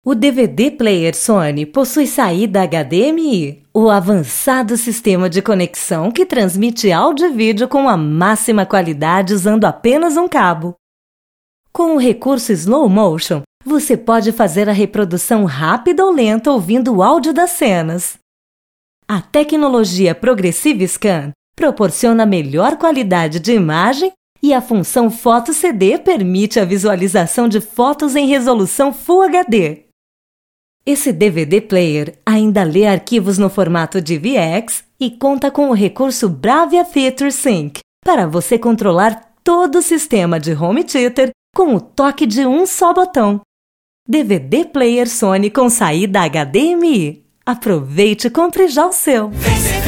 O DVD Player Sony possui saída HDMI, o avançado sistema de conexão que transmite áudio e vídeo com a máxima qualidade usando apenas um cabo. Com o recurso Slow Motion, você pode fazer a reprodução rápida ou lenta ouvindo o áudio das cenas. A tecnologia Progressive Scan proporciona melhor qualidade de imagem e a função Photo CD permite a visualização de fotos em resolução Full HD. Esse DVD Player ainda lê arquivos no formato DVX e conta com o recurso Bravia Feature Sync para você controlar todo o sistema de home theater com o toque de um só botão. DVD Player Sony com saída HDMI. Aproveite e compre já o seu!